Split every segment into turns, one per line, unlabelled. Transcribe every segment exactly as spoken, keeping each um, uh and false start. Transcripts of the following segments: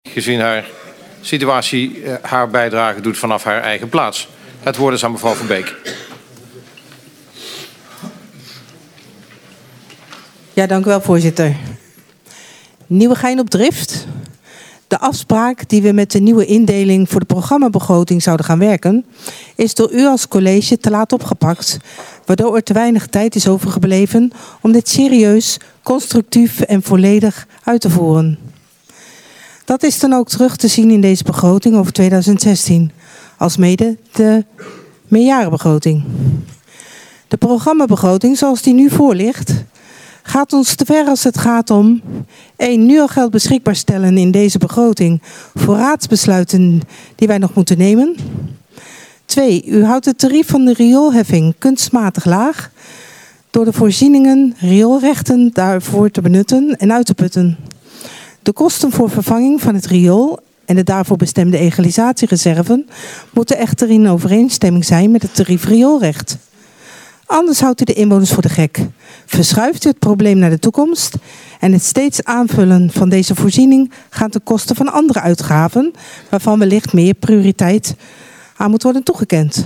gezien haar situatie haar bijdrage doet vanaf haar eigen plaats. Het woord is aan mevrouw Van Beek.
Ja, dank u wel, voorzitter. Nieuwegein op drift. De afspraak die we met de nieuwe indeling voor de programmabegroting zouden gaan werken, is door u als college te laat opgepakt, waardoor er te weinig tijd is overgebleven om dit serieus, constructief en volledig uit te voeren. Dat is dan ook terug te zien in deze begroting over tweeduizend zestien, alsmede de meerjarenbegroting. De programmabegroting zoals die nu voor ligt, gaat ons te ver als het gaat om één nu al geld beschikbaar stellen in deze begroting voor raadsbesluiten die wij nog moeten nemen. Twee, u houdt het tarief van de rioolheffing kunstmatig laag door de voorzieningen rioolrechten daarvoor te benutten en uit te putten. De kosten voor vervanging van het riool en de daarvoor bestemde egalisatiereserven moeten echter in overeenstemming zijn met het tarief rioolrecht. Anders houdt u de inwoners voor de gek. Verschuift u het probleem naar de toekomst en het steeds aanvullen van deze voorziening gaat ten koste van andere uitgaven waarvan wellicht meer prioriteit aan moet worden toegekend.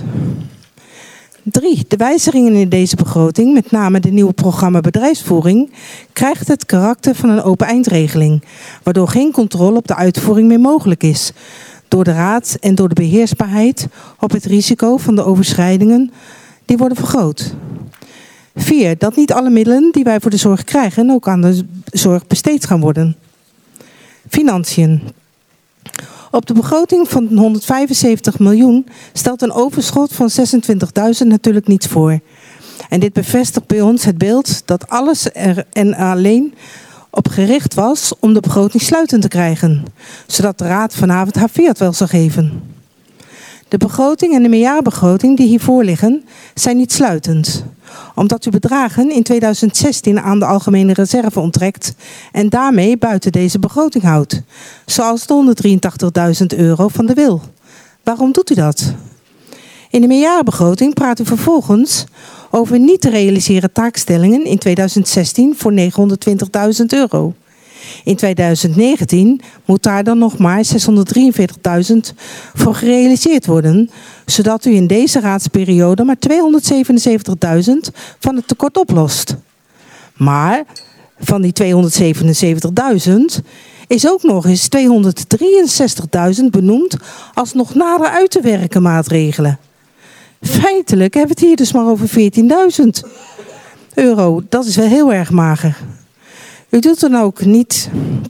Drie, de wijzigingen in deze begroting, met name de nieuwe programma bedrijfsvoering, krijgt het karakter van een open eindregeling, waardoor geen controle op de uitvoering meer mogelijk is, door de raad en door de beheersbaarheid op het risico van de overschrijdingen die worden vergroot. Vier, dat niet alle middelen die wij voor de zorg krijgen ook aan de zorg besteed gaan worden. Financiën. Op de begroting van honderdvijfenzeventig miljoen stelt een overschot van zesentwintigduizend natuurlijk niets voor. En dit bevestigt bij ons het beeld dat alles er en alleen op gericht was om de begroting sluitend te krijgen, zodat de raad vanavond haar fiat wel zou geven. De begroting en de meerjarenbegroting die hiervoor liggen zijn niet sluitend, omdat u bedragen in tweeduizend zestien aan de algemene reserve onttrekt en daarmee buiten deze begroting houdt, zoals de honderddrieëntachtigduizend euro van de wil. Waarom doet u dat? In de meerjarenbegroting praat u vervolgens over niet te realiseren taakstellingen in tweeduizend zestien voor negenhonderdtwintigduizend euro. In tweeduizend negentien moet daar dan nog maar zeshonderddrieënveertigduizend voor gerealiseerd worden, zodat u in deze raadsperiode maar tweehonderdzevenenzeventigduizend van het tekort oplost. Maar van die tweehonderdzevenenzeventigduizend is ook nog eens tweehonderddrieënzestigduizend benoemd als nog nader uit te werken maatregelen. Feitelijk hebben we het hier dus maar over veertienduizend euro. Dat is wel heel erg mager. U doet dan ook niet.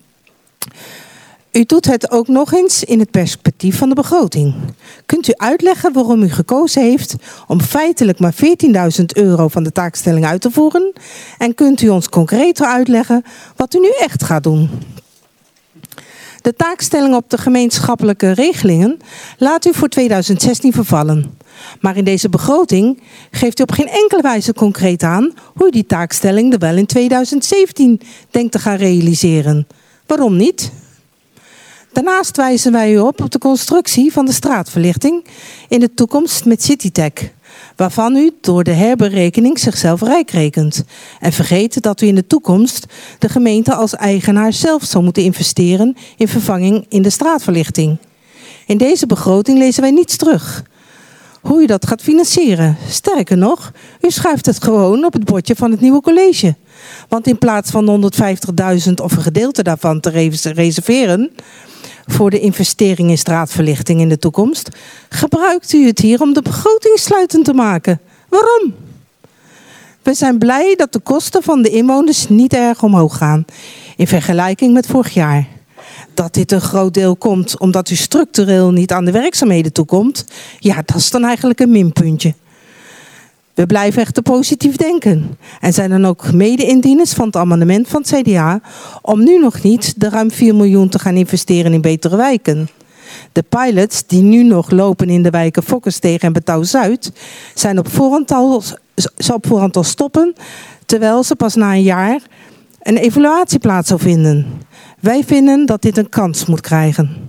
U doet het ook nog eens in het perspectief van de begroting. Kunt u uitleggen waarom u gekozen heeft om feitelijk maar veertienduizend euro van de taakstelling uit te voeren? En kunt u ons concreter uitleggen wat u nu echt gaat doen? De taakstelling op de gemeenschappelijke regelingen laat u voor tweeduizend zestien vervallen. Maar in deze begroting geeft u op geen enkele wijze concreet aan hoe u die taakstelling er wel in tweeduizend zeventien denkt te gaan realiseren. Waarom niet? Daarnaast wijzen wij u op op de constructie van de straatverlichting in de toekomst met Citytech, waarvan u door de herberekening zichzelf rijk rekent. En vergeet dat u in de toekomst de gemeente als eigenaar zelf zal moeten investeren in vervanging in de straatverlichting. In deze begroting lezen wij niets terug hoe u dat gaat financieren. Sterker nog, u schuift het gewoon op het bordje van het nieuwe college. Want in plaats van honderdvijftigduizend of een gedeelte daarvan te reserveren voor de investering in straatverlichting in de toekomst, gebruikt u het hier om de begroting sluitend te maken. Waarom? We zijn blij dat de kosten van de inwoners niet erg omhoog gaan in vergelijking met vorig jaar. Dat dit een groot deel komt omdat u structureel niet aan de werkzaamheden toekomt, ja, dat is dan eigenlijk een minpuntje. We blijven echter positief denken en zijn dan ook mede-indieners van het amendement van het C D A om nu nog niet de ruim vier miljoen te gaan investeren in betere wijken. De pilots die nu nog lopen in de wijken Fokkersteeg en Betouw-Zuid zijn op voorhand al, zal op voorhand al stoppen, terwijl ze pas na een jaar een evaluatie plaats zal vinden. Wij vinden dat dit een kans moet krijgen.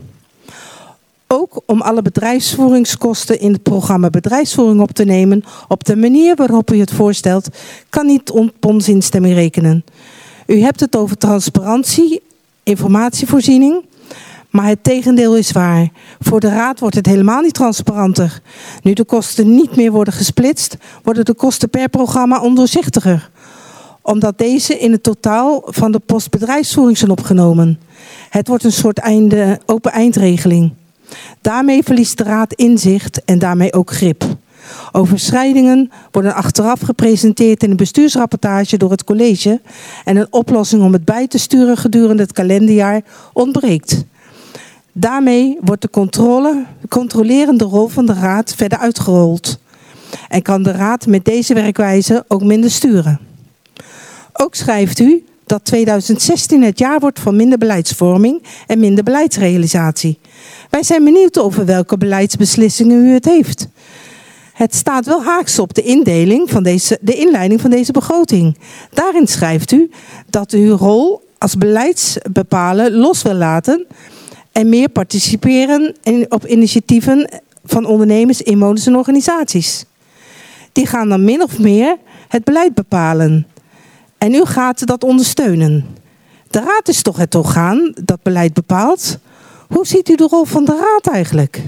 Ook om alle bedrijfsvoeringskosten in het programma bedrijfsvoering op te nemen op de manier waarop u het voorstelt, kan niet op onze instemming rekenen. U hebt het over transparantie, informatievoorziening, Maar het tegendeel is waar. Voor de Raad wordt het helemaal niet transparanter. Nu de kosten niet meer worden gesplitst, worden de kosten per programma ondoorzichtiger. Omdat deze in het totaal van de post bedrijfsvoering zijn opgenomen. Het wordt een soort einde, open eindregeling. Daarmee verliest de Raad inzicht en daarmee ook grip. Overschrijdingen worden achteraf gepresenteerd in een bestuursrapportage door het college en een oplossing om het bij te sturen gedurende het kalenderjaar ontbreekt. Daarmee wordt de controle, de controlerende rol van de Raad verder uitgerold. En kan de Raad met deze werkwijze ook minder sturen. Ook schrijft u dat tweeduizend zestien het jaar wordt van minder beleidsvorming en minder beleidsrealisatie. Wij zijn benieuwd over welke beleidsbeslissingen u het heeft. Het staat wel haaks op de indeling van deze, de inleiding van deze begroting. Daarin schrijft u dat u uw rol als beleidsbepaler los wil laten en meer participeren op initiatieven van ondernemers, inwoners en organisaties. Die gaan dan min of meer het beleid bepalen. En u gaat dat ondersteunen. De Raad is toch het orgaan dat beleid bepaalt? Hoe ziet u de rol van de Raad eigenlijk?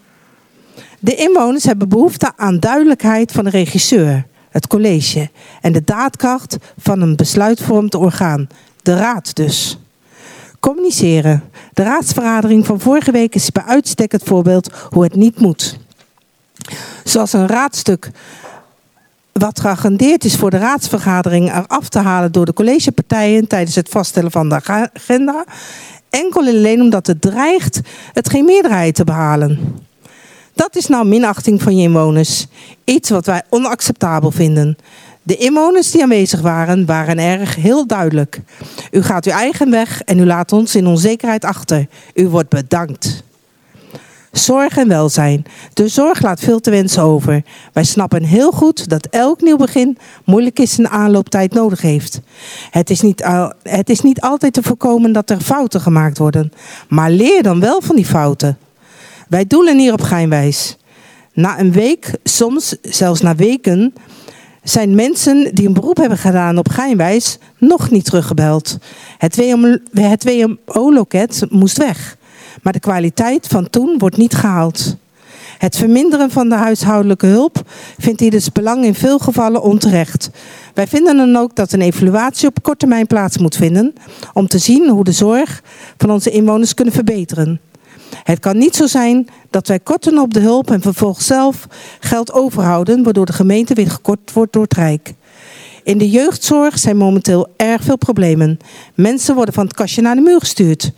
De inwoners hebben behoefte aan duidelijkheid van de regisseur, het college, en de daadkracht van een besluitvormend orgaan, de Raad dus. Communiceren. De raadsvergadering van vorige week is bij uitstek het voorbeeld hoe het niet moet. Zoals een raadstuk wat geagendeerd is voor de raadsvergadering eraf te halen door de collegepartijen tijdens het vaststellen van de agenda, enkel en alleen omdat het dreigt het geen meerderheid te behalen. Dat is nou minachting van je inwoners. Iets wat wij onacceptabel vinden. De inwoners die aanwezig waren, waren erg heel duidelijk. U gaat uw eigen weg en u laat ons in onzekerheid achter. U wordt bedankt. Zorg en welzijn. De zorg laat veel te wensen over. Wij snappen heel goed dat elk nieuw begin moeilijk is en aanlooptijd nodig heeft. Het is niet, al, het is niet altijd te voorkomen dat er fouten gemaakt worden. Maar leer dan wel van die fouten. Wij doelen hier op Geinwijs. Na een week, soms zelfs na weken, zijn mensen die een beroep hebben gedaan op Geinwijs nog niet teruggebeld. Het W M O-loket moest weg. Maar de kwaliteit van toen wordt niet gehaald. Het verminderen van de huishoudelijke hulp vindt hier dus belang in veel gevallen onterecht. Wij vinden dan ook dat een evaluatie op korte termijn plaats moet vinden om te zien hoe de zorg van onze inwoners kunnen verbeteren. Het kan niet zo zijn dat wij korten op de hulp en vervolgens zelf geld overhouden, waardoor de gemeente weer gekort wordt door het Rijk. In de jeugdzorg zijn momenteel erg veel problemen. Mensen worden van het kastje naar de muur gestuurd.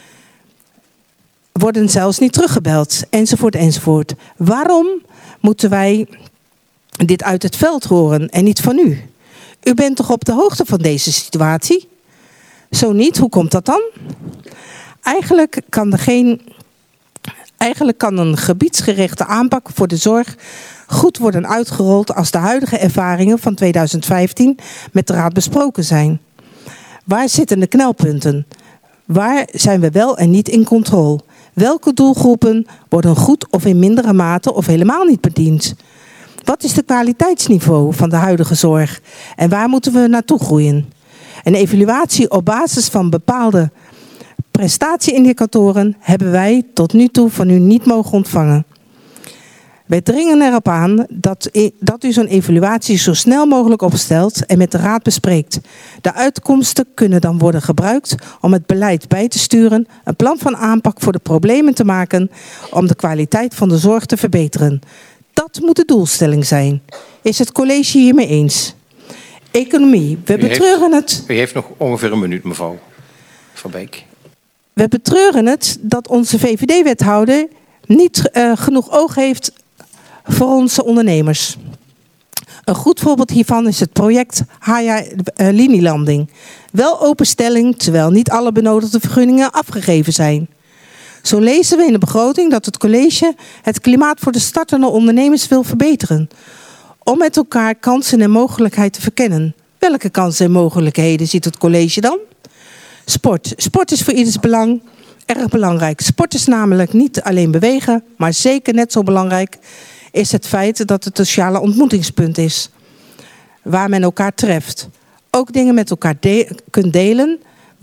Worden zelfs niet teruggebeld, enzovoort, enzovoort. Waarom moeten wij dit uit het veld horen en niet van u? U bent toch op de hoogte van deze situatie? Zo niet, hoe komt dat dan? Eigenlijk kan er geen... Eigenlijk kan een gebiedsgerichte aanpak voor de zorg goed worden uitgerold als de huidige ervaringen van tweeduizend vijftien met de Raad besproken zijn. Waar zitten de knelpunten? Waar zijn we wel en niet in controle? Welke doelgroepen worden goed of in mindere mate of helemaal niet bediend? Wat is het kwaliteitsniveau van de huidige zorg? En waar moeten we naartoe groeien? Een evaluatie op basis van bepaalde prestatieindicatoren hebben wij tot nu toe van u niet mogen ontvangen. Wij dringen erop aan dat, dat u zo'n evaluatie zo snel mogelijk opstelt en met de Raad bespreekt. De uitkomsten kunnen dan worden gebruikt om het beleid bij te sturen, een plan van aanpak voor de problemen te maken om de kwaliteit van de zorg te verbeteren. Dat moet de doelstelling zijn. Is het college hiermee eens? Economie. We betreuren het.
U heeft nog ongeveer een minuut, mevrouw Van Beek.
We betreuren het dat onze V V D-wethouder niet uh, genoeg oog heeft voor onze ondernemers. Een goed voorbeeld hiervan is het project Haya uh, Linielanding. Wel openstelling, terwijl niet alle benodigde vergunningen afgegeven zijn. Zo lezen we in de begroting dat het college het klimaat voor de startende ondernemers wil verbeteren. Om met elkaar kansen en mogelijkheden te verkennen. Welke kansen en mogelijkheden ziet het college dan? Sport. Sport is voor ieders belang erg belangrijk. Sport is namelijk niet alleen bewegen, maar zeker net zo belangrijk is het feit dat het een sociale ontmoetingspunt is. Waar men elkaar treft. Ook dingen met elkaar de- kunt delen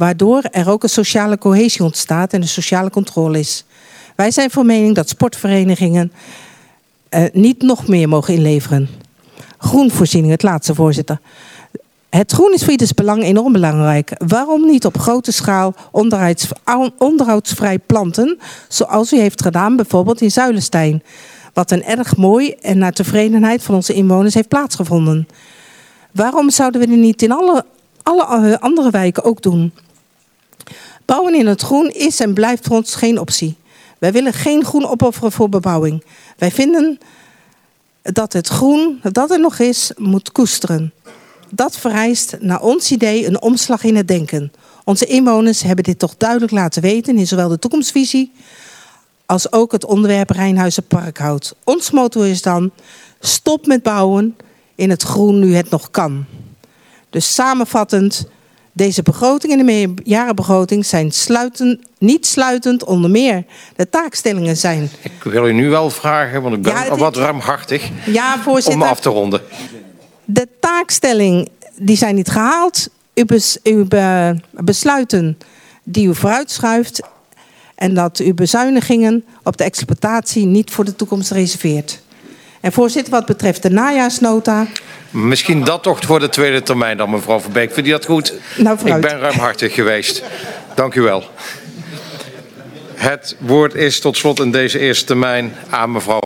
waardoor er ook een sociale cohesie ontstaat en een sociale controle is. Wij zijn van mening dat sportverenigingen uh, niet nog meer mogen inleveren. Groenvoorziening, het laatste, voorzitter. Het groen is voor ieders belang enorm belangrijk. Waarom niet op grote schaal onderhouds, onderhoudsvrij planten, zoals u heeft gedaan bijvoorbeeld in Zuilenstein, wat een erg mooi en naar tevredenheid van onze inwoners heeft plaatsgevonden. Waarom zouden we dit niet in alle, alle andere wijken ook doen? Bouwen in het groen is en blijft voor ons geen optie. Wij willen geen groen opofferen voor bebouwing. Wij vinden dat het groen, dat er nog is, moet koesteren. Dat vereist naar ons idee een omslag in het denken. Onze inwoners hebben dit toch duidelijk laten weten in zowel de toekomstvisie als ook het onderwerp Rijnhuizen-Parkhout. Ons motto is dan: stop met bouwen in het groen nu het nog kan. Dus samenvattend, deze begroting en de meerjarenbegroting zijn sluitend, niet sluitend onder meer. De taakstellingen zijn...
Ik wil u nu wel vragen, want ik ben
ja, het,
wat ruimhartig,
ja, voorzitter,
om af te ronden.
De taakstelling, die zijn niet gehaald. U, bes, u be, besluiten die u vooruitschuift en dat u bezuinigingen op de exploitatie niet voor de toekomst reserveert. En voorzitter, wat betreft de najaarsnota...
Misschien dat toch voor de tweede termijn dan, mevrouw Verbeek. Vindt u dat goed?
Nou,
ik ben ruimhartig geweest. Dank u wel. Het woord is tot slot in deze eerste termijn aan mevrouw